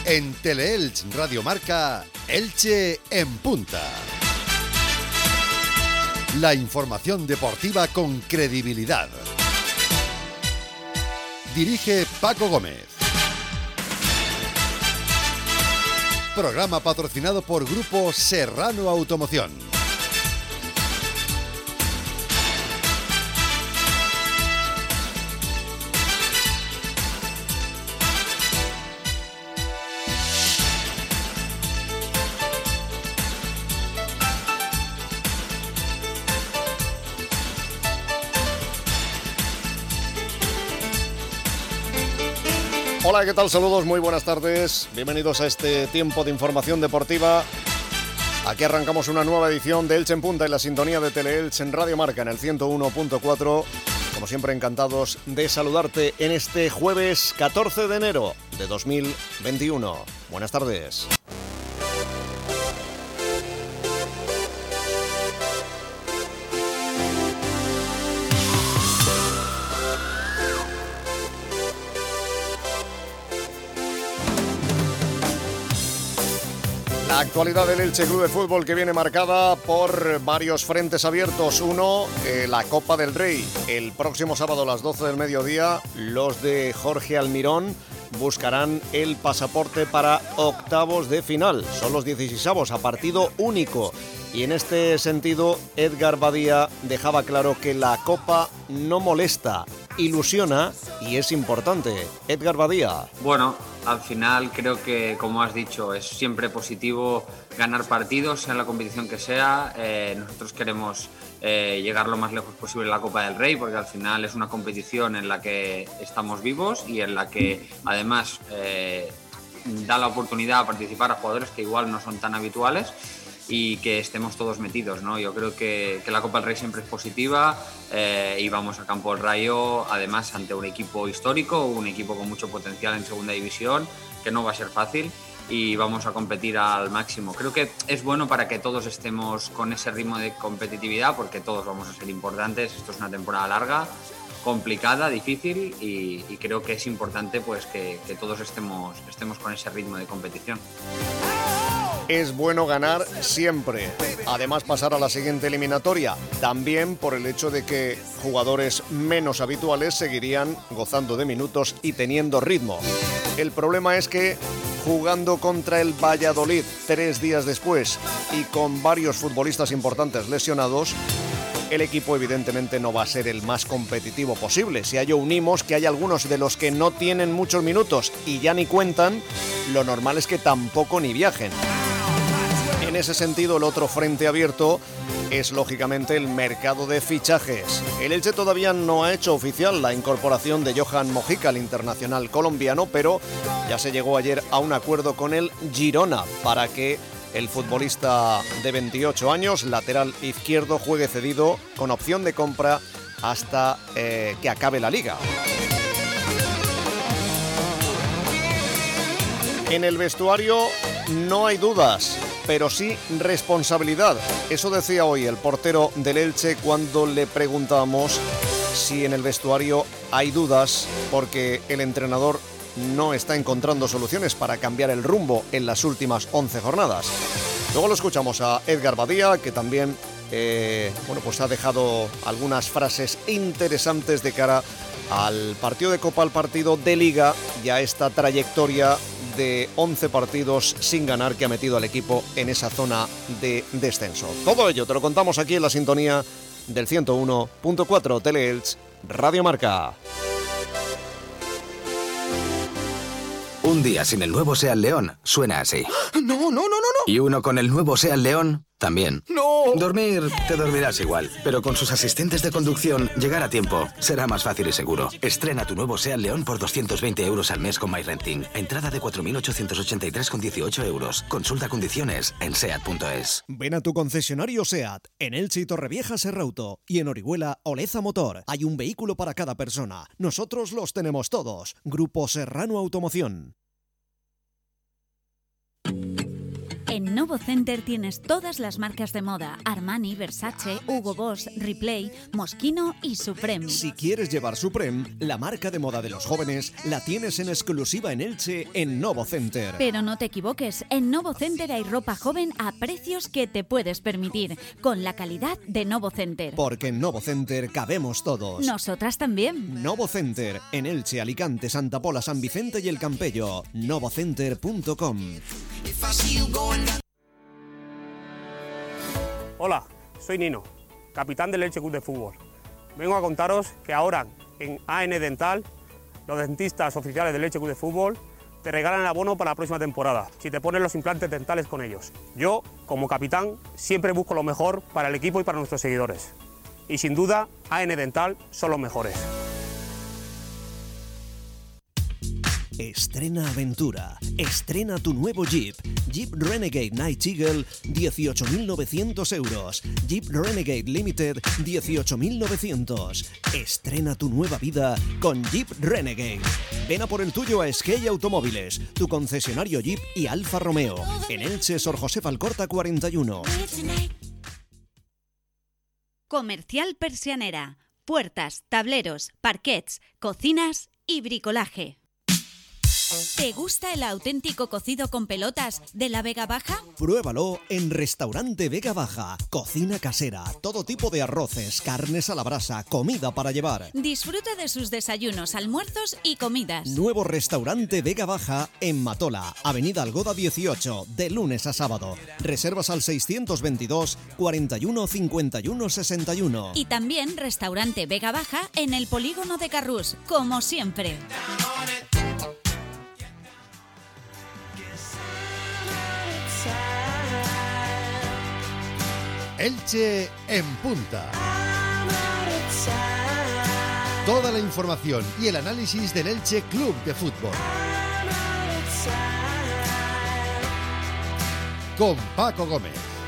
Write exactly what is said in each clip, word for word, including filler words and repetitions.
En Teleelch Radio Marca, Elche en punta. La información deportiva con credibilidad. Dirige Paco Gómez. Programa patrocinado por Grupo Serrano Automoción. Hola, ¿qué tal? Saludos, muy buenas tardes. Bienvenidos a este tiempo de información deportiva. Aquí arrancamos una nueva edición de Elche en Punta en la sintonía de Teleelch en Radio Marca en el ciento uno punto cuatro. Como siempre, encantados de saludarte en este jueves catorce de enero de dos mil veintiuno. Buenas tardes. La actualidad del Elche Club de Fútbol, que viene marcada por varios frentes abiertos. Uno, eh, la Copa del Rey. El próximo sábado a las doce del mediodía, los de Jorge Almirón buscarán el pasaporte para octavos de final. Son los dieciseisavos a partido único. Y en este sentido, Edgar Badía dejaba claro que la Copa no molesta, ilusiona y es importante. Edgar Badía. Bueno, al final creo que, como has dicho, es siempre positivo ganar partidos, sea en la competición que sea. Eh, nosotros queremos eh, llegar lo más lejos posible en la Copa del Rey, porque al final es una competición en la que estamos vivos y en la que además eh, da la oportunidad a participar a jugadores que igual no son tan habituales y que estemos todos metidos, ¿no? Yo creo que, que la Copa del Rey siempre es positiva eh, y vamos a Campo del Rayo, además ante un equipo histórico, un equipo con mucho potencial en segunda división, que no va a ser fácil y vamos a competir al máximo. Creo que es bueno para que todos estemos con ese ritmo de competitividad, porque todos vamos a ser importantes. Esto es una temporada larga, complicada, difícil y, y creo que es importante pues que, que todos estemos, estemos con ese ritmo de competición. Es bueno ganar siempre. Además, pasar a la siguiente eliminatoria. También por el hecho de que jugadores menos habituales seguirían gozando de minutos y teniendo ritmo. El problema es que jugando contra el Valladolid tres días después y con varios futbolistas importantes lesionados, el equipo evidentemente no va a ser el más competitivo posible. Si a ello unimos que hay algunos de los que no tienen muchos minutos y ya ni cuentan, lo normal es que tampoco ni viajen. En ese sentido, el otro frente abierto es lógicamente el mercado de fichajes. El Elche todavía no ha hecho oficial la incorporación de Johan Mojica, el internacional colombiano, pero ya se llegó ayer a un acuerdo con el Girona para que el futbolista de veintiocho años, lateral izquierdo, juegue cedido con opción de compra hasta eh, que acabe la liga. En el vestuario no hay dudas, pero sí responsabilidad. Eso decía hoy el portero del Elche cuando le preguntábamos si en el vestuario hay dudas, porque el entrenador no está encontrando soluciones para cambiar el rumbo en las últimas once jornadas. Luego lo escuchamos a Edgar Badía, que también eh, bueno, pues ha dejado algunas frases interesantes de cara al partido de Copa, al partido de Liga y a esta trayectoria de once partidos sin ganar que ha metido al equipo en esa zona de descenso. Todo ello te lo contamos aquí en la sintonía del ciento uno punto cuatro Teleelch Radio Marca. Un día sin el nuevo Seat León suena así. No, no, no, no, no. Y uno con el nuevo Seat León también. ¡No! Dormir, te dormirás igual, pero con sus asistentes de conducción, llegar a tiempo será más fácil y seguro. Estrena tu nuevo Seat León por doscientos veinte euros al mes con MyRenting. Entrada de cuatro mil ochocientos ochenta y tres con dieciocho euros. Consulta condiciones en seat punto es. Ven a tu concesionario SEAT, en Elche y Torrevieja Serrauto, y en Orihuela Oleza Motor. Hay un vehículo para cada persona. Nosotros los tenemos todos. Grupo Serrano Automoción. En Novo Center tienes todas las marcas de moda: Armani, Versace, Hugo Boss, Replay, Moschino y Supreme. Si quieres llevar Supreme, la marca de moda de los jóvenes, la tienes en exclusiva en Elche en Novo Center. Pero no te equivoques, en Novo Center hay ropa joven a precios que te puedes permitir, con la calidad de Novo Center. Porque en Novo Center cabemos todos. Nosotras también. Novo Center, en Elche, Alicante, Santa Pola, San Vicente y El Campello. novocenter punto com. Hola, soy Nino, capitán del Elche Club de Fútbol. Vengo a contaros que ahora en A N Dental, los dentistas oficiales del Elche Club de Fútbol, te regalan el abono para la próxima temporada, si te pones los implantes dentales con ellos. Yo, como capitán, siempre busco lo mejor para el equipo y para nuestros seguidores. Y sin duda, A N Dental son los mejores. Estrena aventura. Estrena tu nuevo Jeep. Jeep Renegade Night Eagle, dieciocho mil novecientos euros. Jeep Renegade Limited, dieciocho mil novecientos. Estrena tu nueva vida con Jeep Renegade. Ven a por el tuyo a Skate Automóviles, tu concesionario Jeep y Alfa Romeo. En Elche, Sor José Alcorta cuarenta y uno. Comercial Persianera. Puertas, tableros, parquets, cocinas y bricolaje. ¿Te gusta el auténtico cocido con pelotas de la Vega Baja? Pruébalo en Restaurante Vega Baja. Cocina casera, todo tipo de arroces, carnes a la brasa, comida para llevar. Disfruta de sus desayunos, almuerzos y comidas. Nuevo Restaurante Vega Baja en Matola, Avenida Algoda dieciocho, de lunes a sábado. Reservas al seiscientos veintidós, cuarenta y uno, cincuenta y uno, sesenta y uno. Y también Restaurante Vega Baja en el Polígono de Carrús, como siempre. Elche en punta. Toda la información y el análisis del Elche Club de Fútbol. Con Paco Gómez.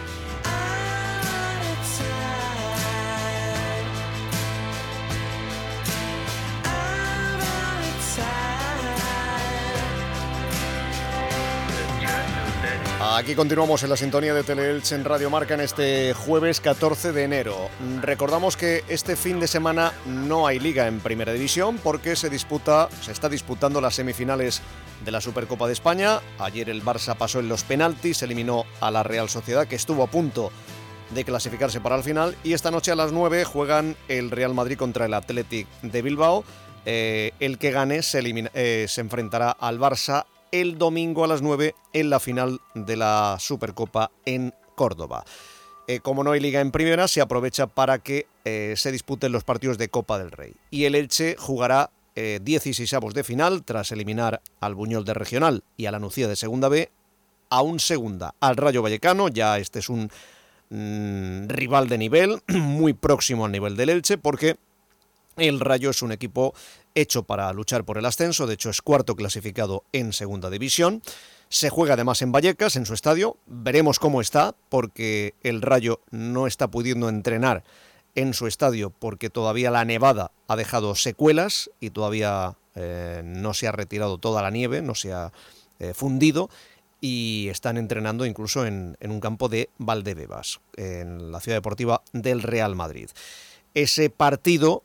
Aquí continuamos en la sintonía de Teleelche en Radio Marca en este jueves catorce de enero. Recordamos que este fin de semana no hay liga en Primera División porque se disputa, se está disputando las semifinales de la Supercopa de España. Ayer el Barça pasó en los penaltis, eliminó a la Real Sociedad, que estuvo a punto de clasificarse para el final, y esta noche a las nueve juegan el Real Madrid contra el Athletic de Bilbao. Eh, el que gane se, elimina, eh, se enfrentará al Barça el domingo a las nueve en la final de la Supercopa en Córdoba. Eh, como no hay liga en primera, se aprovecha para que eh, se disputen los partidos de Copa del Rey. Y el Elche jugará eh, dieciseisavos de final tras eliminar al Buñol de Regional y a la Nucía de Segunda B, a un segunda, al Rayo Vallecano. Ya este es un mmm, rival de nivel, muy próximo al nivel del Elche, porque el Rayo es un equipo hecho para luchar por el ascenso. De hecho es cuarto clasificado en Segunda División. Se juega además en Vallecas, en su estadio. Veremos cómo está, porque el Rayo no está pudiendo entrenar en su estadio porque todavía la nevada ha dejado secuelas y todavía eh, no se ha retirado toda la nieve, no se ha eh, fundido, y están entrenando incluso en, en un campo de Valdebebas, en la ciudad deportiva del Real Madrid. Ese partido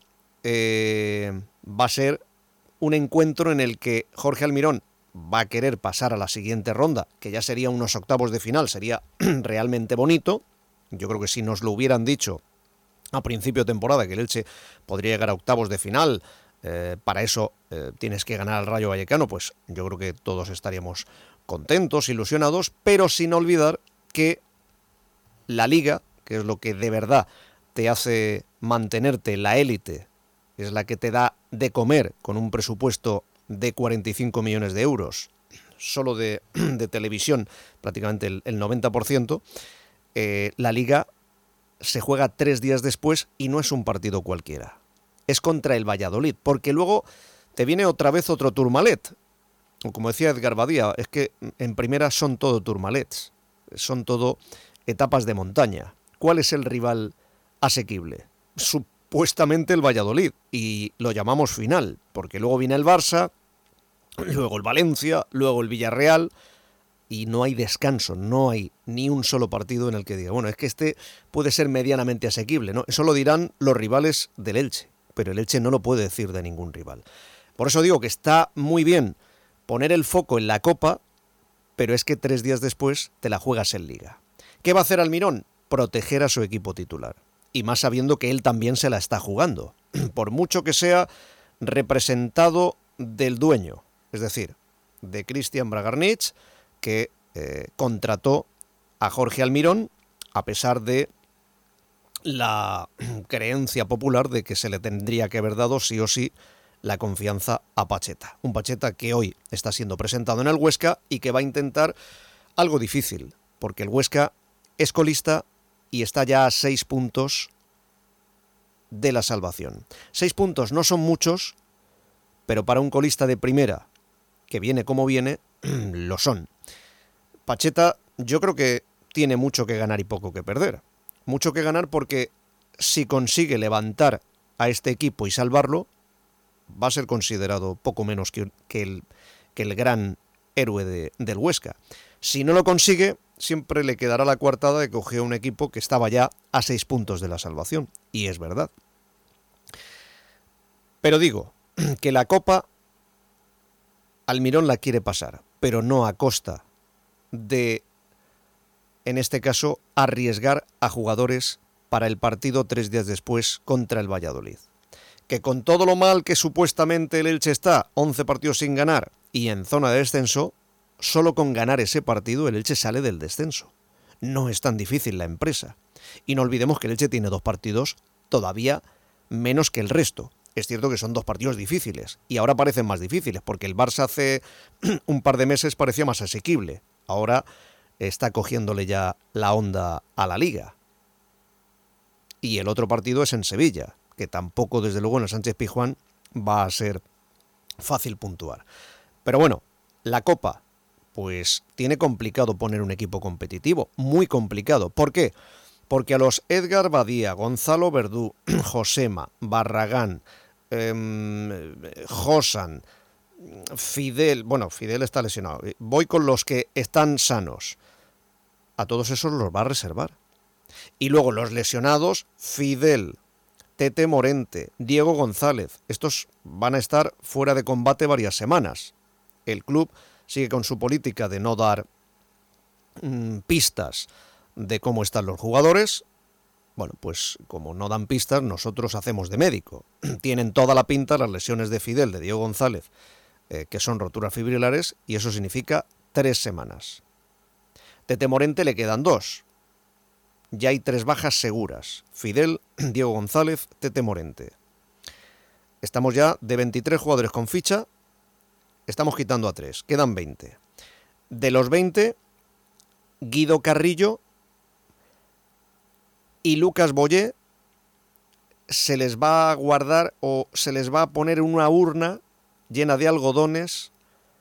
Eh, va a ser un encuentro en el que Jorge Almirón va a querer pasar a la siguiente ronda, que ya sería unos octavos de final, sería realmente bonito. Yo creo que si nos lo hubieran dicho a principio de temporada que el Elche podría llegar a octavos de final, eh, para eso eh, tienes que ganar al Rayo Vallecano, pues yo creo que todos estaríamos contentos, ilusionados, pero sin olvidar que la Liga, que es lo que de verdad te hace mantenerte en la élite, es la que te da de comer con un presupuesto de cuarenta y cinco millones de euros, solo de, de televisión, prácticamente el, el noventa por ciento, eh, la Liga se juega tres días después y no es un partido cualquiera. Es contra el Valladolid, porque luego te viene otra vez otro Tourmalet. Como decía Edgar Badía, es que en primera son todo Tourmalets, son todo etapas de montaña. ¿Cuál es el rival asequible? Su Supuestamente el Valladolid, y lo llamamos final, porque luego viene el Barça, luego el Valencia, luego el Villarreal, y no hay descanso, no hay ni un solo partido en el que diga, bueno, es que este puede ser medianamente asequible, ¿no? Eso lo dirán los rivales del Elche, pero el Elche no lo puede decir de ningún rival. Por eso digo que está muy bien poner el foco en la Copa, pero es que tres días después te la juegas en Liga. ¿Qué va a hacer Almirón? Proteger a su equipo titular, y más sabiendo que él también se la está jugando, por mucho que sea representado del dueño, es decir, de Cristian Bragarnich, que eh, contrató a Jorge Almirón a pesar de la creencia popular de que se le tendría que haber dado sí o sí la confianza a Pacheta. Un Pacheta que hoy está siendo presentado en el Huesca y que va a intentar algo difícil, porque el Huesca es colista y está ya a seis puntos de la salvación. Seis puntos no son muchos, pero para un colista de primera, que viene como viene, lo son. Pacheta yo creo que tiene mucho que ganar y poco que perder. Mucho que ganar porque si consigue levantar a este equipo y salvarlo, va a ser considerado poco menos que, que, el, que el gran héroe de, del Huesca. Si no lo consigue, siempre le quedará la coartada de que cogió un equipo que estaba ya a seis puntos de la salvación. Y es verdad. Pero digo que la Copa Almirón la quiere pasar, pero no a costa de, en este caso, arriesgar a jugadores para el partido tres días después contra el Valladolid. Que con todo lo mal que supuestamente el Elche está, once partidos sin ganar y en zona de descenso, solo con ganar ese partido el Elche sale del descenso. No es tan difícil la empresa. Y no olvidemos que el Elche tiene dos partidos todavía menos que el resto. Es cierto que son dos partidos difíciles, y ahora parecen más difíciles, porque el Barça hace un par de meses parecía más asequible. Ahora está cogiéndole ya la onda a la Liga. Y el otro partido es en Sevilla, que tampoco, desde luego, en el Sánchez Pizjuán va a ser fácil puntuar. Pero bueno, la Copa, pues tiene complicado poner un equipo competitivo, muy complicado. ¿Por qué? Porque a los Edgar Badía, Gonzalo Verdú, Josema, Barragán, eh, Josan, Fidel, bueno, Fidel está lesionado, voy con los que están sanos, a todos esos los va a reservar. Y luego los lesionados, Fidel, Tete Morente, Diego González, estos van a estar fuera de combate varias semanas. El club sigue con su política de no dar mmm, pistas de cómo están los jugadores. Bueno, pues como no dan pistas, nosotros hacemos de médico. Tienen toda la pinta las lesiones de Fidel, de Diego González, eh, que son roturas fibrilares, y eso significa tres semanas. Tete Morente le quedan dos. Ya hay tres bajas seguras. Fidel, Diego González, Tete Morente. Estamos ya de veintitrés jugadores con ficha, estamos quitando a tres, quedan veinte. De los veinte, Guido Carrillo y Lucas Boyé se les va a guardar o se les va a poner una urna llena de algodones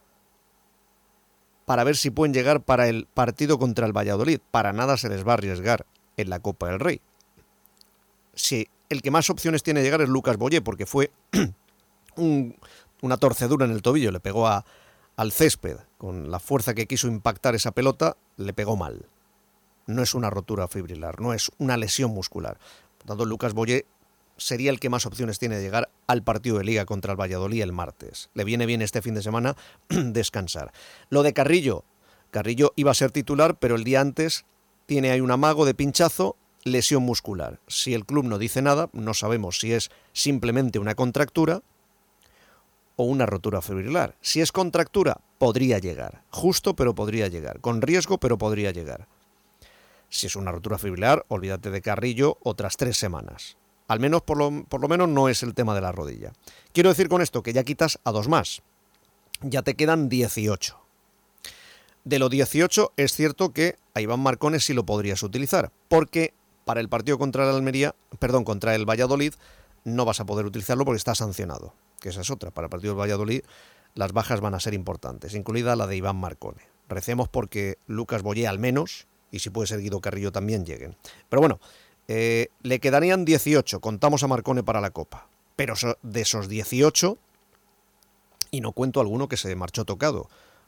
para ver si pueden llegar para el partido contra el Valladolid. Para nada se les va a arriesgar en la Copa del Rey. Si el que más opciones tiene de llegar es Lucas Boyé, porque fue un, una torcedura en el tobillo, le pegó a, al césped, con la fuerza que quiso impactar esa pelota, le pegó mal. No es una rotura fibrilar, no es una lesión muscular. Por tanto, Lucas Boyé sería el que más opciones tiene de llegar al partido de Liga contra el Valladolid el martes. Le viene bien este fin de semana descansar. Lo de Carrillo, Carrillo iba a ser titular, pero el día antes tiene ahí un amago de pinchazo, lesión muscular. Si el club no dice nada, no sabemos si es simplemente una contractura o una rotura fibrilar. Si es contractura, podría llegar. Justo, pero podría llegar. Con riesgo, pero podría llegar. Si es una rotura fibrilar, olvídate de Carrillo otras tres semanas. Al menos, por lo, por lo menos, no es el tema de la rodilla. Quiero decir con esto que ya quitas a dos más. Ya te quedan dieciocho. De los dieciocho, es cierto que a Iván Marcone sí lo podrías utilizar, porque para el partido contra el Almería, perdón, contra el Valladolid, no vas a poder utilizarlo porque está sancionado, que esa es otra. Para el partido del Valladolid las bajas van a ser importantes, incluida la de Iván Marcone. Recemos porque Lucas Boyé al menos, y si puede ser Guido Carrillo también, lleguen. Pero bueno, eh, le quedarían dieciocho, contamos a Marcone para la Copa, pero de esos dieciocho, y no cuento alguno que se marchó tocado,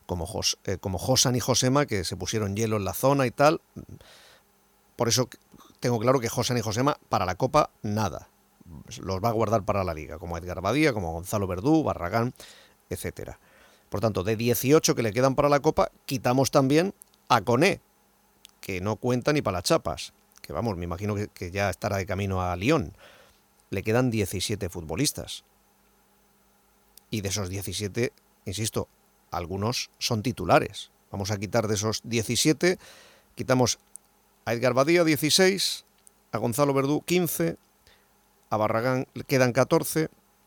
como, Jos, eh, como Josan y Josema, que se pusieron hielo en la zona y tal. Por eso tengo claro que Josan y Josema para la Copa nada. Los va a guardar para la Liga, como Edgar Badía, como Gonzalo Verdú, Barragán, etcétera. Por tanto, de dieciocho que le quedan para la Copa, quitamos también a Koné, que no cuenta ni para las chapas, que vamos, me imagino que, que ya estará de camino a Lyon. Le quedan diecisiete futbolistas. Y de esos diecisiete, insisto, algunos son titulares. Vamos a quitar de esos diecisiete, quitamos a Edgar Badía dieciséis, a Gonzalo Verdú quince, a Barragán le quedan catorce,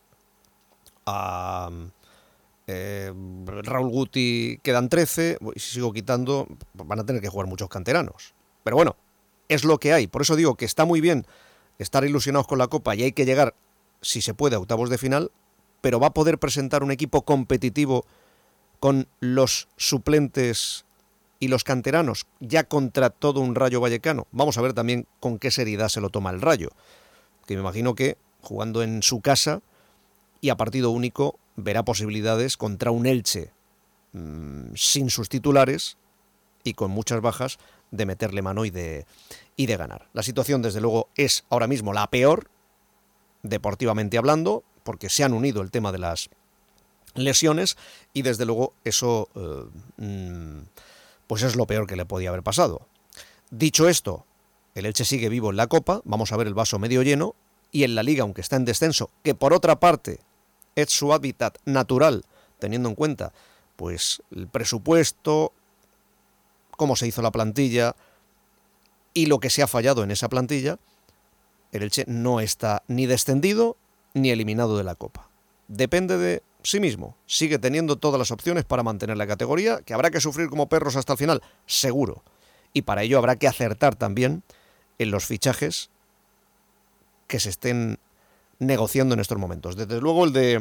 a eh, Raúl Guti quedan trece, y si sigo quitando van a tener que jugar muchos canteranos. Pero bueno, es lo que hay. Por eso digo que está muy bien estar ilusionados con la Copa y hay que llegar, si se puede, a octavos de final, pero va a poder presentar un equipo competitivo con los suplentes y los canteranos ya contra todo un Rayo Vallecano. Vamos a ver también con qué seriedad se lo toma el Rayo, que me imagino que jugando en su casa y a partido único verá posibilidades contra un Elche mmm, sin sus titulares y con muchas bajas de meterle mano y de, y de ganar. La situación desde luego es ahora mismo la peor, deportivamente hablando, porque se han unido el tema de las lesiones y desde luego eso eh, mmm, pues es lo peor que le podía haber pasado. Dicho esto, el Elche sigue vivo en la Copa, vamos a ver el vaso medio lleno, y en la Liga, aunque está en descenso, que por otra parte es su hábitat natural, teniendo en cuenta pues el presupuesto, cómo se hizo la plantilla y lo que se ha fallado en esa plantilla, el Elche no está ni descendido ni eliminado de la Copa. Depende de sí mismo, sigue teniendo todas las opciones para mantener la categoría, que habrá que sufrir como perros hasta el final, seguro, y para ello habrá que acertar también en los fichajes que se estén negociando en estos momentos. Desde luego el de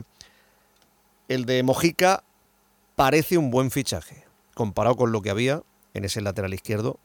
el de Mojica parece un buen fichaje, comparado con lo que había en ese lateral izquierdo.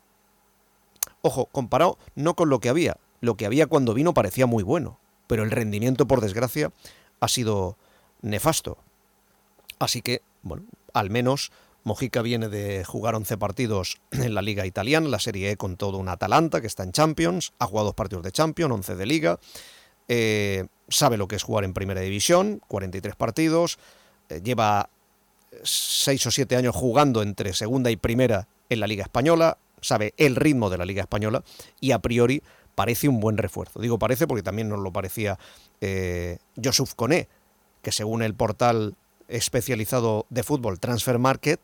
Ojo, comparado no con lo que había, lo que había cuando vino parecía muy bueno, pero el rendimiento, por desgracia, ha sido nefasto. Así que, bueno, al menos Mojica viene de jugar once partidos en la Liga Italiana, la Serie E con todo un Atalanta que está en Champions, ha jugado dos partidos de Champions, once de Liga, eh, sabe lo que es jugar en Primera División, cuarenta y tres partidos, eh, lleva seis o siete años jugando entre Segunda y Primera en la Liga Española, sabe el ritmo de la Liga Española y a priori parece un buen refuerzo. Digo parece porque también nos lo parecía eh, Youssouf Koné, que según el portal especializado de fútbol Transfer Market,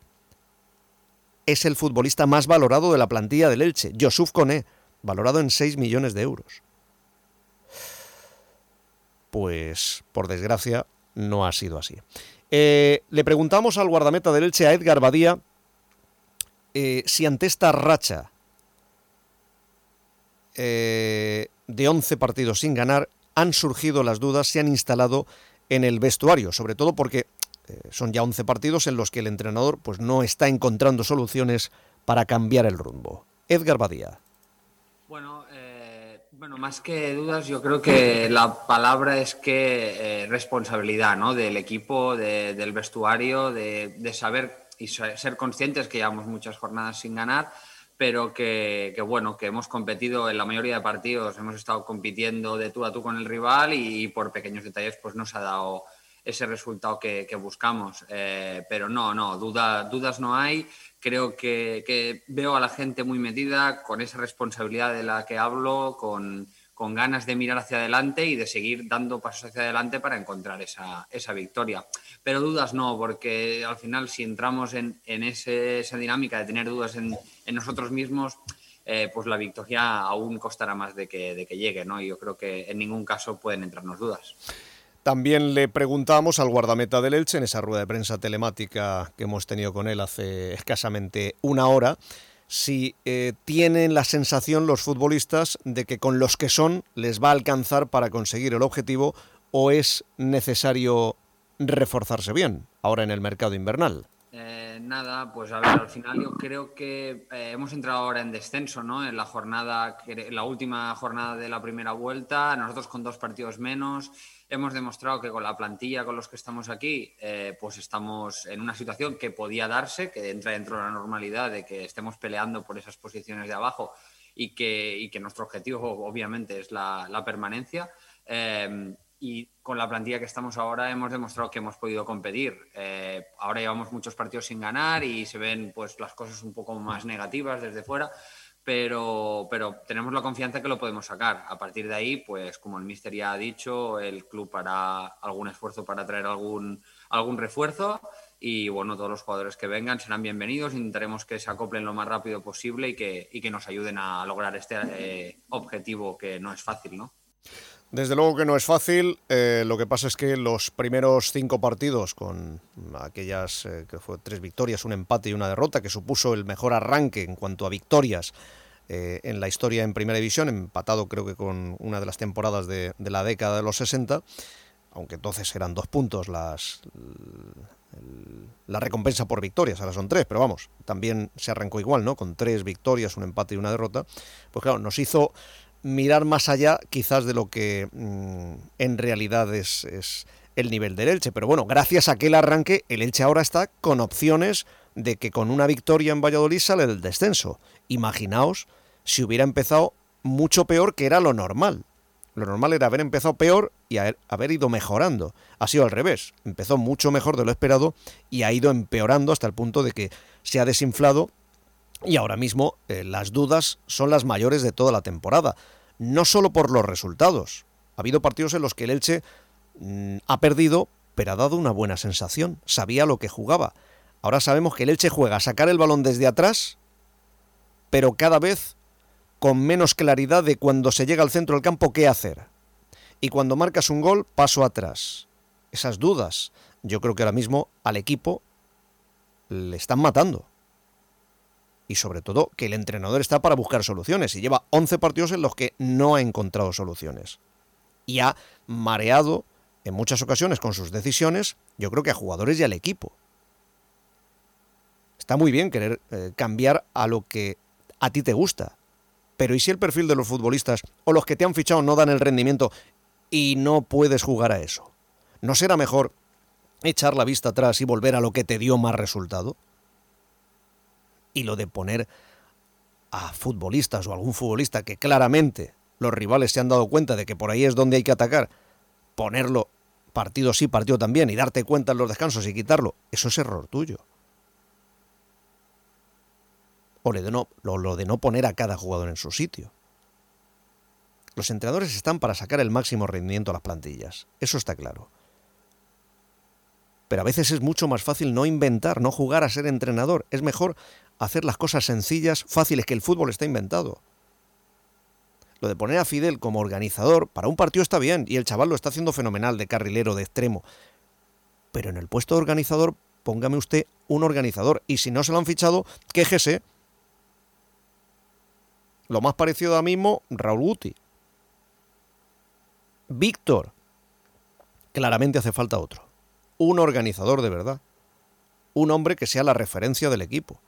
es el futbolista más valorado de la plantilla del Elche, Youssouf Koné, valorado en seis millones de euros. Pues, por desgracia, no ha sido así. Eh, le preguntamos al guardameta del Elche, a Edgar Badía, eh, si ante esta racha eh, de once partidos sin ganar han surgido las dudas, se han instalado en el vestuario, sobre todo porque eh, son ya once partidos en los que el entrenador pues, no está encontrando soluciones para cambiar el rumbo. Edgar Badía. Bueno, eh, bueno, más que dudas, yo creo que la palabra es que eh, responsabilidad, ¿no? Del equipo, de, del vestuario, de, de saber y ser conscientes que llevamos muchas jornadas sin ganar, pero que, que bueno, que hemos competido en la mayoría de partidos, hemos estado compitiendo de tú a tú con el rival y, y por pequeños detalles pues nos ha dado ese resultado que, que buscamos. Eh, pero no, no, duda, dudas no hay. Creo que, que veo a la gente muy metida, con esa responsabilidad de la que hablo, con, con ganas de mirar hacia adelante y de seguir dando pasos hacia adelante para encontrar esa, esa victoria. Pero dudas no, porque al final si entramos en, en ese, esa dinámica de tener dudas en, en nosotros mismos, eh, pues la victoria aún costará más de que, de que llegue, ¿no? Y yo creo que en ningún caso pueden entrarnos dudas. También le preguntamos al guardameta del Elche en esa rueda de prensa telemática que hemos tenido con él hace escasamente una hora, si eh, tienen la sensación los futbolistas de que con los que son les va a alcanzar para conseguir el objetivo o es necesario reforzarse bien ahora en el mercado invernal. Eh, nada, pues a ver, al final yo creo que eh, hemos entrado ahora en descenso, ¿no? En la jornada, en la última jornada de la primera vuelta, nosotros con dos partidos menos. hemos demostrado que con la plantilla con los que estamos aquí, eh, pues estamos en una situación que podía darse, que entra dentro de la normalidad de que estemos peleando por esas posiciones de abajo y que, y que nuestro objetivo obviamente es la, la permanencia. Eh, y con la plantilla que estamos ahora hemos demostrado que hemos podido competir. Eh, ahora llevamos muchos partidos sin ganar y se ven pues las cosas un poco más negativas desde fuera, pero, pero tenemos la confianza que lo podemos sacar. A partir de ahí, pues como el míster ya ha dicho, el club hará algún esfuerzo para traer algún, algún refuerzo y bueno, todos los jugadores que vengan serán bienvenidos. Intentaremos que se acoplen lo más rápido posible y que, y que nos ayuden a lograr este eh, objetivo que no es fácil, ¿no? Desde luego que no es fácil, eh, lo que pasa es que los primeros cinco partidos, con aquellas eh, que fue tres victorias, un empate y una derrota, que supuso el mejor arranque en cuanto a victorias eh, en la historia en Primera División, empatado creo que con una de las temporadas de, de la década de los sesenta, aunque entonces eran dos puntos las el, la recompensa por victorias, ahora son tres, pero vamos, también se arrancó igual, ¿no? Con tres victorias, un empate y una derrota, pues claro, nos hizo mirar más allá quizás de lo que mmm, en realidad es, es el nivel del Elche, pero bueno, gracias a aquel arranque el Elche ahora está con opciones de que con una victoria en Valladolid sale del descenso. Imaginaos si hubiera empezado mucho peor, que era lo normal. Lo normal era haber empezado peor y haber ido mejorando. Ha sido al revés, empezó mucho mejor de lo esperado y ha ido empeorando hasta el punto de que se ha desinflado. Y ahora mismo eh, las dudas son las mayores de toda la temporada, no solo por los resultados. Ha habido partidos en los que el Elche mmm, ha perdido, pero ha dado una buena sensación, sabía lo que jugaba. Ahora sabemos que el Elche juega a sacar el balón desde atrás, pero cada vez con menos claridad de cuando se llega al centro del campo qué hacer. Y cuando marcas un gol, paso atrás. Esas dudas, yo creo que ahora mismo al equipo le están matando. Y sobre todo que el entrenador está para buscar soluciones y lleva once partidos en los que no ha encontrado soluciones. Y ha mareado en muchas ocasiones con sus decisiones, yo creo que a jugadores y al equipo. Está muy bien querer eh, cambiar a lo que a ti te gusta, pero ¿y si el perfil de los futbolistas o los que te han fichado no dan el rendimiento y no puedes jugar a eso? ¿No será mejor echar la vista atrás y volver a lo que te dio más resultado? Y lo de poner a futbolistas o algún futbolista que claramente los rivales se han dado cuenta de que por ahí es donde hay que atacar, ponerlo partido sí, partido también y darte cuenta en los descansos y quitarlo, eso es error tuyo. O lo de no, lo, lo de no poner a cada jugador en su sitio. Los entrenadores están para sacar el máximo rendimiento a las plantillas, eso está claro. Pero a veces es mucho más fácil no inventar, no jugar a ser entrenador. Es mejor hacer las cosas sencillas, fáciles, que el fútbol está inventado. Lo de poner a Fidel como organizador para un partido está bien, y el chaval lo está haciendo fenomenal, de carrilero, de extremo. Pero en el puesto de organizador, póngame usted un organizador, y si no se lo han fichado, quéjese. Lo más parecido a mismo, Raúl Guti. Víctor, claramente hace falta otro. Un organizador de verdad. Un hombre que sea la referencia del equipo.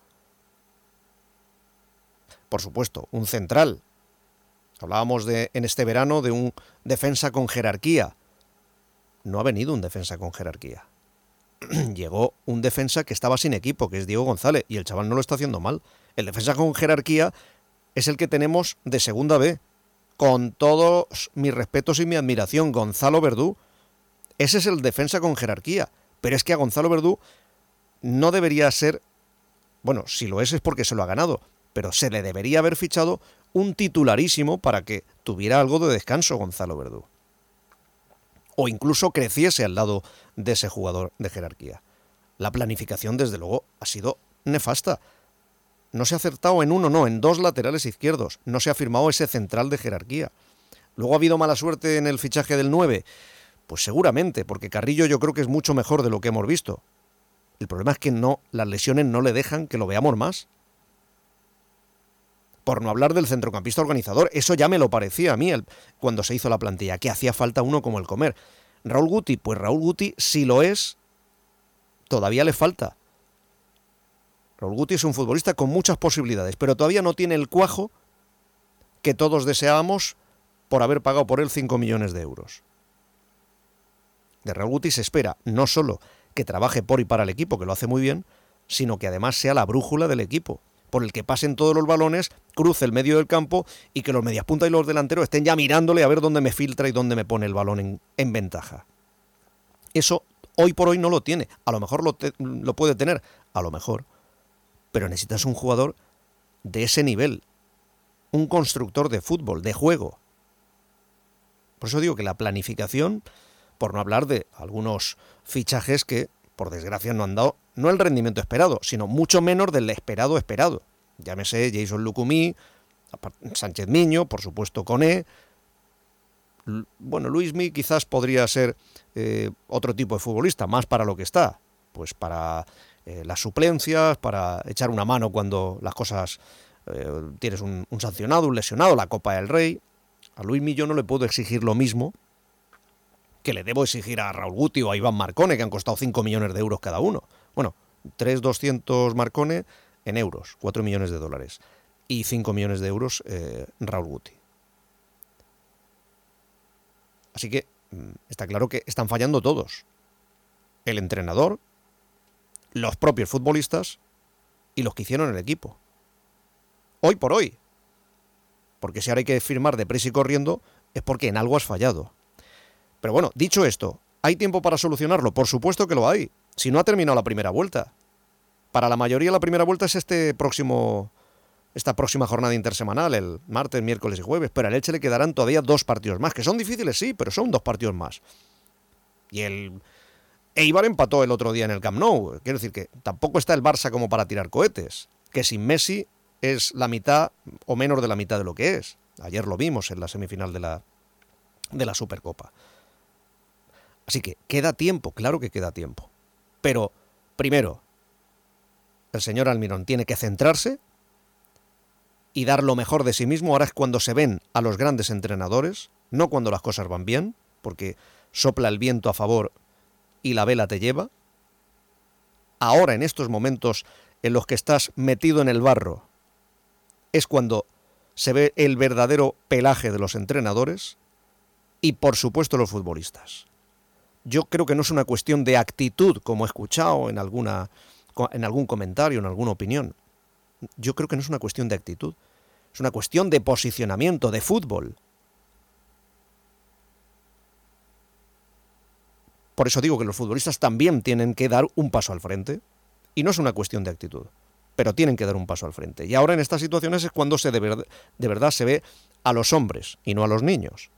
Por supuesto, un central. Hablábamos de, en este verano de un defensa con jerarquía. No ha venido un defensa con jerarquía. Llegó un defensa que estaba sin equipo, que es Diego González, y el chaval no lo está haciendo mal. El defensa con jerarquía es el que tenemos de segunda B. Con todos mis respetos y mi admiración, Gonzalo Verdú. Ese es el defensa con jerarquía. Pero es que a Gonzalo Verdú no debería ser... Bueno, si lo es es porque se lo ha ganado. Pero se le debería haber fichado un titularísimo para que tuviera algo de descanso Gonzalo Verdú. O incluso creciese al lado de ese jugador de jerarquía. La planificación, desde luego, ha sido nefasta. No se ha acertado en uno, no, en dos laterales izquierdos. No se ha firmado ese central de jerarquía. Luego ha habido mala suerte en el fichaje del nueve. Pues seguramente, porque Carrillo yo creo que es mucho mejor de lo que hemos visto. El problema es que no, las lesiones no le dejan que lo veamos más. Por no hablar del centrocampista organizador, eso ya me lo parecía a mí el, cuando se hizo la plantilla, que hacía falta uno como el Comer. Raúl Guti, pues Raúl Guti, si lo es, todavía le falta. Raúl Guti es un futbolista con muchas posibilidades, pero todavía no tiene el cuajo que todos deseábamos por haber pagado por él cinco millones de euros. De Raúl Guti se espera no solo que trabaje por y para el equipo, que lo hace muy bien, sino que además sea la brújula del equipo, por el que pasen todos los balones, cruce el medio del campo y que los mediapuntas y los delanteros estén ya mirándole a ver dónde me filtra y dónde me pone el balón en, en ventaja. Eso hoy por hoy no lo tiene. A lo mejor lo, te, lo puede tener, a lo mejor. Pero necesitas un jugador de ese nivel. Un constructor de fútbol, de juego. Por eso digo que la planificación, por no hablar de algunos fichajes que, por desgracia, no han dado, no el rendimiento esperado, sino mucho menos del esperado esperado. Llámese Jason Lucumí, Sánchez Miño, por supuesto Koné. Bueno, Luismi quizás podría ser eh, otro tipo de futbolista, más para lo que está, pues para eh, las suplencias, para echar una mano cuando las cosas, eh, tienes un, un sancionado, un lesionado, la Copa del Rey. A Luismi yo no le puedo exigir lo mismo que le debo exigir a Raúl Guti o a Iván Marcone, que han costado cinco millones de euros cada uno. Bueno, tres mil doscientos Marcone en euros, cuatro millones de dólares, y cinco millones de euros eh, Raúl Guti. Así que está claro que están fallando todos. El entrenador, los propios futbolistas y los que hicieron el equipo. Hoy por hoy. Porque si ahora hay que firmar deprisa y corriendo es porque en algo has fallado. Pero bueno, dicho esto, ¿hay tiempo para solucionarlo? Por supuesto que lo hay. Si no ha terminado la primera vuelta. Para la mayoría la primera vuelta es este próximo... esta próxima jornada intersemanal, el martes, miércoles y jueves, pero al Elche le quedarán todavía dos partidos más, que son difíciles, sí, pero son dos partidos más. Y el Eibar empató el otro día en el Camp Nou, quiero decir que tampoco está el Barça como para tirar cohetes, que sin Messi es la mitad o menos de la mitad de lo que es. Ayer lo vimos en la semifinal de la, de la Supercopa. Así que queda tiempo, claro que queda tiempo. Pero, primero, el señor Almirón tiene que centrarse y dar lo mejor de sí mismo. Ahora es cuando se ven a los grandes entrenadores, no cuando las cosas van bien, porque sopla el viento a favor y la vela te lleva. Ahora, en estos momentos en los que estás metido en el barro, es cuando se ve el verdadero pelaje de los entrenadores y, por supuesto, los futbolistas. Yo creo que no es una cuestión de actitud, como he escuchado en alguna, en algún comentario, en alguna opinión. Yo creo que no es una cuestión de actitud, es una cuestión de posicionamiento, de fútbol. Por eso digo que los futbolistas también tienen que dar un paso al frente, y no es una cuestión de actitud, pero tienen que dar un paso al frente. Y ahora en estas situaciones es cuando se de, ver, de verdad se ve a los hombres y no a los niños.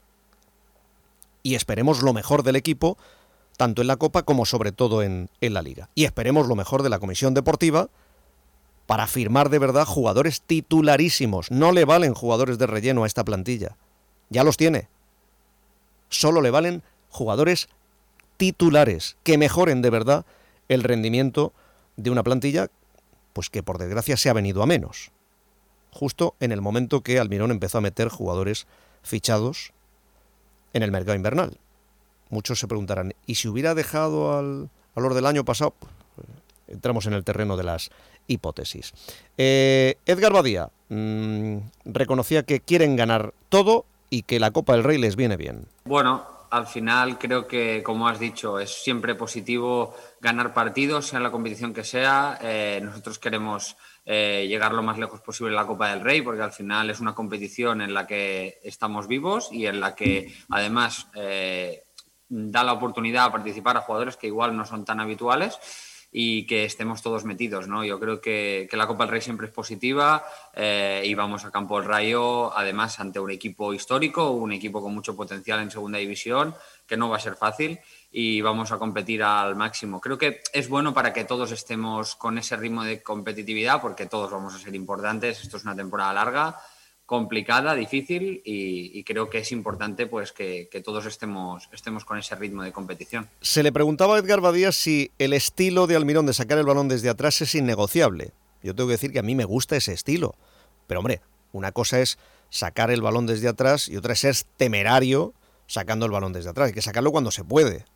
Y esperemos lo mejor del equipo, tanto en la Copa como sobre todo en, en la Liga. Y esperemos lo mejor de la Comisión Deportiva, para firmar de verdad jugadores titularísimos. No le valen jugadores de relleno a esta plantilla. Ya los tiene. Solo le valen jugadores titulares que mejoren de verdad el rendimiento de una plantilla, pues que por desgracia se ha venido a menos. Justo en el momento que Almirón empezó a meter jugadores fichados en el mercado invernal. Muchos se preguntarán, ¿y si hubiera dejado al, a los del año pasado? Pues, entramos en el terreno de las hipótesis. Eh, Edgar Badía mmm, reconocía que quieren ganar todo y que la Copa del Rey les viene bien. Bueno, al final creo que, como has dicho, es siempre positivo ganar partidos, sea en la competición que sea. Eh, nosotros queremos eh, llegar lo más lejos posible en la Copa del Rey, porque al final es una competición en la que estamos vivos y en la que además eh, da la oportunidad a participar a jugadores que igual no son tan habituales y que estemos todos metidos, ¿no? Yo creo que, que la Copa del Rey siempre es positiva eh, y vamos a Campo del Rayo, además, ante un equipo histórico, un equipo con mucho potencial en segunda división, que no va a ser fácil, y vamos a competir al máximo. Creo que es bueno para que todos estemos con ese ritmo de competitividad, porque todos vamos a ser importantes. Esto es una temporada larga, complicada, difícil, y, y creo que es importante pues que, que todos estemos, estemos con ese ritmo de competición. Se le preguntaba a Edgar Badía si el estilo de Almirón de sacar el balón desde atrás es innegociable. Yo tengo que decir que a mí me gusta ese estilo. Pero hombre, una cosa es sacar el balón desde atrás y otra es ser temerario sacando el balón desde atrás. Hay que sacarlo cuando se puede.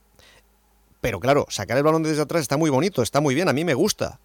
Pero claro, sacar el balón desde atrás está muy bonito, está muy bien, a mí me gusta.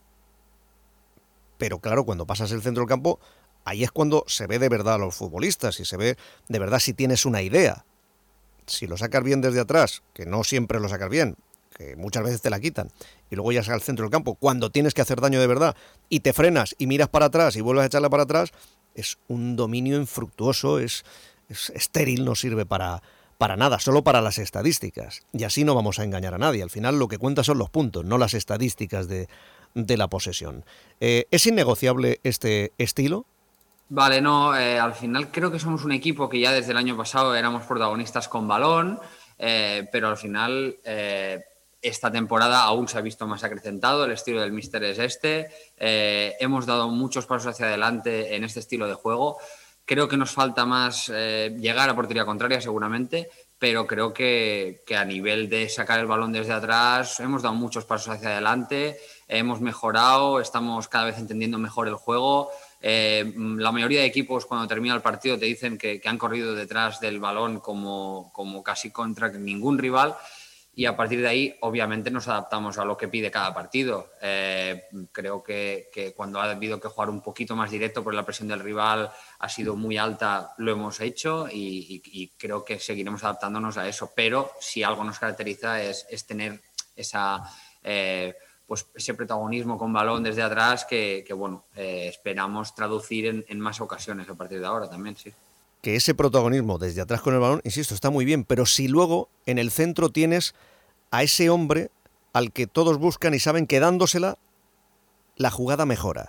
Pero claro, cuando pasas el centro del campo, ahí es cuando se ve de verdad a los futbolistas y se ve de verdad si tienes una idea. si lo sacas bien desde atrás, que no siempre lo sacas bien, que muchas veces te la quitan, y luego llegas al centro del campo, cuando tienes que hacer daño de verdad, y te frenas y miras para atrás y vuelves a echarla para atrás, es un dominio infructuoso, es, es estéril, no sirve para, para nada, solo para las estadísticas. Y así no vamos a engañar a nadie. Al final lo que cuenta son los puntos, no las estadísticas de, de la posesión. Eh, ¿Es innegociable este estilo? Vale, no, eh, al final creo que somos un equipo que ya desde el año pasado éramos protagonistas con balón, eh, pero al final eh, esta temporada aún se ha visto más acrecentado, el estilo del míster es este, eh, hemos dado muchos pasos hacia adelante en este estilo de juego, creo que nos falta más eh, llegar a portería contraria seguramente, pero creo que, que a nivel de sacar el balón desde atrás hemos dado muchos pasos hacia adelante, hemos mejorado, estamos cada vez entendiendo mejor el juego. Eh, la mayoría de equipos cuando termina el partido te dicen que, que han corrido detrás del balón como, como casi contra ningún rival y a partir de ahí obviamente nos adaptamos a lo que pide cada partido. Eh, creo que, que cuando ha habido que jugar un poquito más directo por la presión del rival ha sido muy alta, lo hemos hecho y, y, y creo que seguiremos adaptándonos a eso, pero si algo nos caracteriza es, es tener esa... Eh, pues ese protagonismo con balón desde atrás que, que bueno, eh, esperamos traducir en, en más ocasiones a partir de ahora también, sí. Que ese protagonismo desde atrás con el balón, insisto, está muy bien, pero si luego en el centro tienes a ese hombre al que todos buscan y saben que dándosela, la jugada mejora.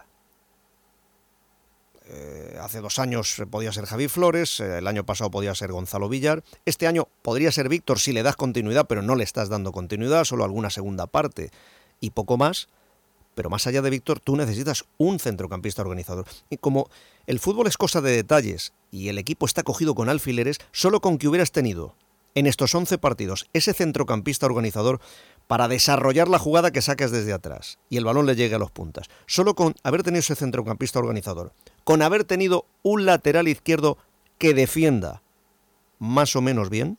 Eh, hace dos años podía ser Javi Flores, eh, el año pasado podía ser Gonzalo Villar, este año podría ser Víctor si le das continuidad, pero no le estás dando continuidad, solo alguna segunda parte y poco más, pero más allá de Víctor, tú necesitas un centrocampista organizador. Y como el fútbol es cosa de detalles y el equipo está cogido con alfileres, solo con que hubieras tenido en estos once partidos ese centrocampista organizador para desarrollar la jugada que sacas desde atrás y el balón le llegue a los puntas, solo con haber tenido ese centrocampista organizador, con haber tenido un lateral izquierdo que defienda más o menos bien,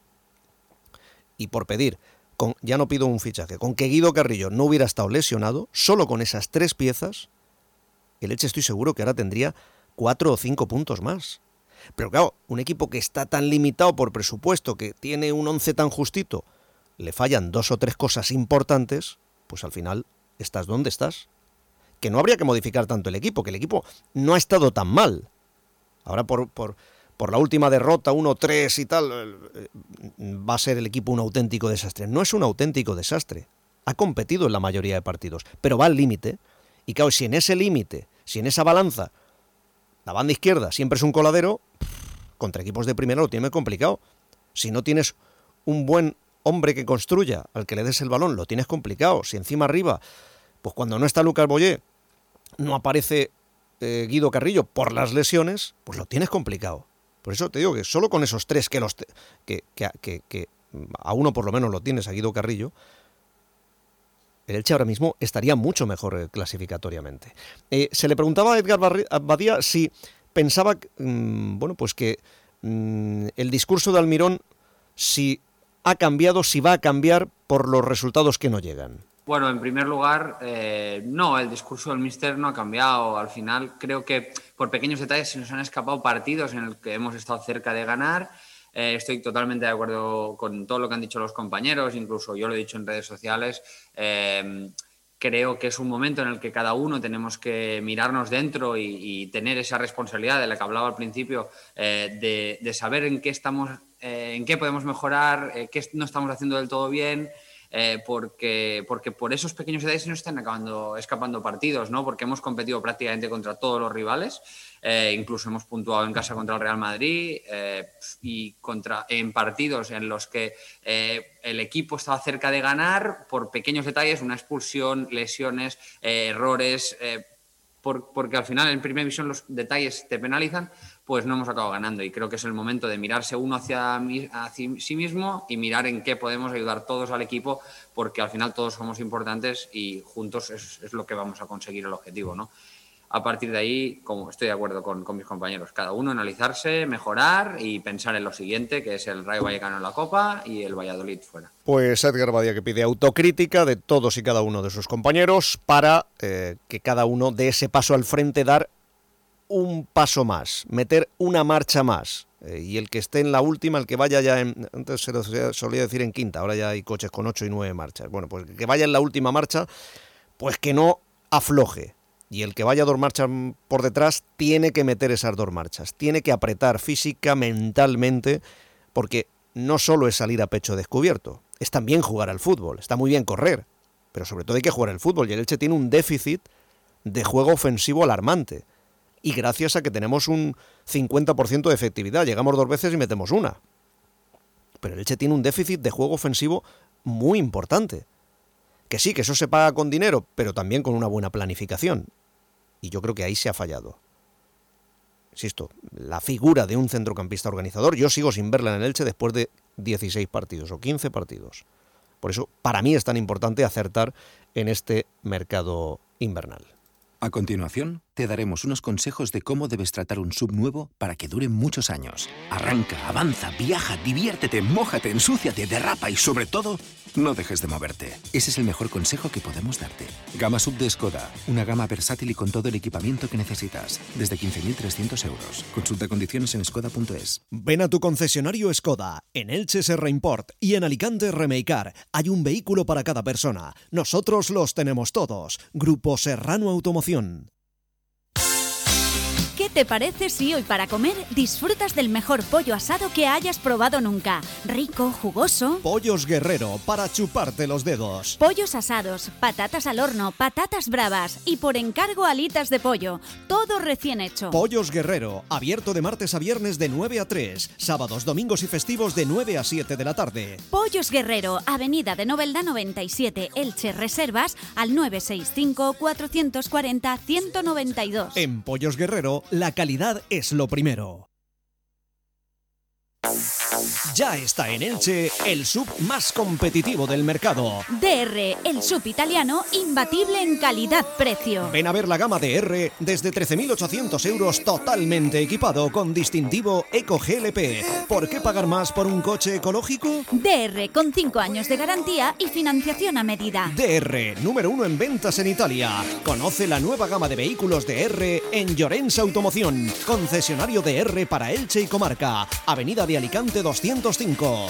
y por pedir, Con, ya no pido un fichaje, con que Guido Carrillo no hubiera estado lesionado, solo con esas tres piezas, el Elche estoy seguro que ahora tendría cuatro o cinco puntos más. Pero claro, un equipo que está tan limitado por presupuesto, que tiene un once tan justito, le fallan dos o tres cosas importantes, pues al final estás donde estás. Que no habría que modificar tanto el equipo, que el equipo no ha estado tan mal. Ahora por... por por la última derrota, uno tres y tal, va a ser el equipo un auténtico desastre. No es un auténtico desastre. Ha competido en la mayoría de partidos, pero va al límite. Y claro, si en ese límite, si en esa balanza, la banda izquierda siempre es un coladero, contra equipos de primera lo tiene complicado. Si no tienes un buen hombre que construya, al que le des el balón, lo tienes complicado. Si encima arriba, pues cuando no está Lucas Boyé, no aparece eh, Guido Carrillo por las lesiones, pues lo tienes complicado. Por eso te digo que solo con esos tres, que, los te- que, que, que, que a uno por lo menos lo tienes, a Guido Carrillo, el Elche ahora mismo estaría mucho mejor eh, clasificatoriamente. Eh, se le preguntaba a Edgar Barri- a Badía si pensaba mmm, bueno, pues que mmm, el discurso de Almirón si ha cambiado, si va a cambiar por los resultados que no llegan. Bueno, en primer lugar, eh, no, el discurso del míster no ha cambiado. Al final creo que por pequeños detalles se nos han escapado partidos en los que hemos estado cerca de ganar. Eh, estoy totalmente de acuerdo con todo lo que han dicho los compañeros, incluso yo lo he dicho en redes sociales. Eh, creo que es un momento en el que cada uno tenemos que mirarnos dentro y, y tener esa responsabilidad de la que hablaba al principio, eh, de, de saber en qué estamos, eh, en qué podemos mejorar, eh, qué no estamos haciendo del todo bien. Eh, porque, porque por esos pequeños detalles se nos están acabando, escapando partidos, ¿no? Porque hemos competido prácticamente contra todos los rivales, eh, incluso hemos puntuado en casa contra el Real Madrid eh, y contra, en partidos en los que eh, el equipo estaba cerca de ganar por pequeños detalles, una expulsión, lesiones, eh, errores, eh, por, porque al final en primera división los detalles te penalizan, pues no hemos acabado ganando y creo que es el momento de mirarse uno hacia, hacia sí mismo y mirar en qué podemos ayudar todos al equipo, porque al final todos somos importantes y juntos es, es lo que vamos a conseguir el objetivo, ¿no? A partir de ahí, como estoy de acuerdo con, con mis compañeros, cada uno analizarse, mejorar y pensar en lo siguiente, que es el Rayo Vallecano en la Copa y el Valladolid fuera. Pues Edgar Badía, que pide autocrítica de todos y cada uno de sus compañeros para eh, que cada uno dé ese paso al frente, dar un paso más, meter una marcha más Eh, y el que esté en la última, el que vaya ya en... Antes se lo solía decir en quinta, ahora ya hay coches con ocho y nueve marchas. Bueno, pues el que vaya en la última marcha, pues que no afloje. Y el que vaya dos marchas por detrás tiene que meter esas dos marchas. Tiene que apretar física, mentalmente, porque no solo es salir a pecho descubierto, es también jugar al fútbol. Está muy bien correr, pero sobre todo hay que jugar al fútbol. Y el Elche tiene un déficit de juego ofensivo alarmante. Y gracias a que tenemos un cincuenta por ciento de efectividad. Llegamos dos veces y metemos una. Pero el Elche tiene un déficit de juego ofensivo muy importante. Que sí, que eso se paga con dinero, pero también con una buena planificación. Y yo creo que ahí se ha fallado. Insisto, la figura de un centrocampista organizador, yo sigo sin verla en el Elche después de dieciséis partidos o quince partidos. Por eso, para mí es tan importante acertar en este mercado invernal. A continuación, te daremos unos consejos de cómo debes tratar un sub nuevo para que dure muchos años. Arranca, avanza, viaja, diviértete, mójate, ensúciate, derrapa y sobre todo, no dejes de moverte. Ese es el mejor consejo que podemos darte. Gama sub de Skoda, una gama versátil y con todo el equipamiento que necesitas, desde quince mil trescientos euros. Consulta condiciones en skoda punto es. Ven a tu concesionario Skoda, en Elche Serra Import y en Alicante Remeicar. Hay un vehículo para cada persona. Nosotros los tenemos todos. Grupo Serrano Automoción. ¿Qué te parece si hoy para comer disfrutas del mejor pollo asado que hayas probado nunca? Rico, jugoso. Pollos Guerrero, para chuparte los dedos. Pollos asados, patatas al horno, patatas bravas y por encargo alitas de pollo. Todo recién hecho. Pollos Guerrero, abierto de martes a viernes de nueve a tres. Sábados, domingos y festivos de nueve a siete de la tarde. Pollos Guerrero, avenida de Novelda noventa y siete, Elche. Reservas al nueve seis cinco, cuatro cuatro cero, uno nueve dos. En Pollos Guerrero, la calidad es lo primero. Ya está en Elche el sub más competitivo del mercado. D R, el sub italiano imbatible en calidad-precio. Ven a ver la gama D R desde trece mil ochocientos euros totalmente equipado con distintivo Eco G L P. ¿Por qué pagar más por un coche ecológico? D R, con cinco años de garantía y financiación a medida. D R, número uno en ventas en Italia. Conoce la nueva gama de vehículos D R en Llorens Automoción. Concesionario D R para Elche y comarca. Avenida de Alicante doscientos cinco.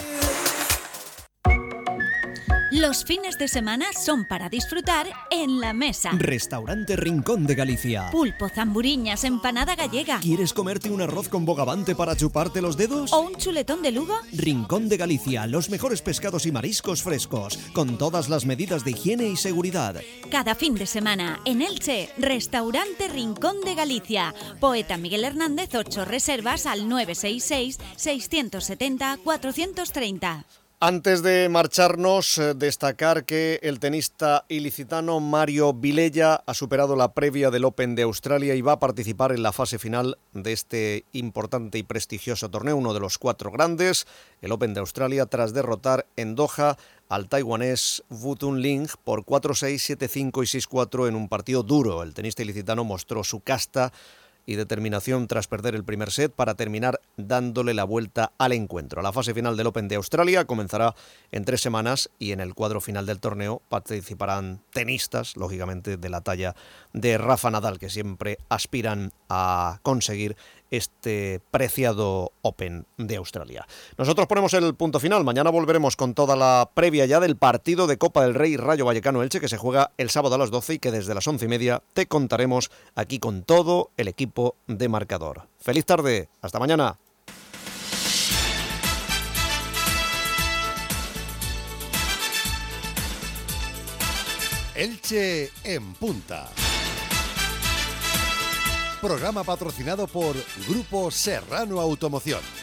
Los fines de semana son para disfrutar en la mesa. Restaurante Rincón de Galicia. Pulpo, zamburiñas, empanada gallega. ¿Quieres comerte un arroz con bogavante para chuparte los dedos? ¿O un chuletón de lugo? Rincón de Galicia, los mejores pescados y mariscos frescos, con todas las medidas de higiene y seguridad. Cada fin de semana en Elche, Restaurante Rincón de Galicia. Poeta Miguel Hernández, ocho, reservas al nueve seis seis, seis siete cero, cuatro tres cero. Antes de marcharnos, destacar que el tenista ilicitano Mario Vilella ha superado la previa del Open de Australia y va a participar en la fase final de este importante y prestigioso torneo, uno de los cuatro grandes, el Open de Australia, tras derrotar en Doha al taiwanés Wu Tunling por cuatro seis, siete cinco y seis cuatro en un partido duro. El tenista ilicitano mostró su casta y determinación tras perder el primer set para terminar dándole la vuelta al encuentro. La fase final del Open de Australia comenzará en tres semanas y en el cuadro final del torneo participarán tenistas, lógicamente de la talla de Rafa Nadal, que siempre aspiran a conseguir este preciado Open de Australia. Nosotros ponemos el punto final. Mañana volveremos con toda la previa ya del partido de Copa del Rey Rayo Vallecano-Elche, que se juega el sábado a las doce y que desde las once y media te contaremos aquí con todo el equipo de Marcador. Feliz tarde, hasta mañana. Elche en punta. Programa patrocinado por Grupo Serrano Automoción.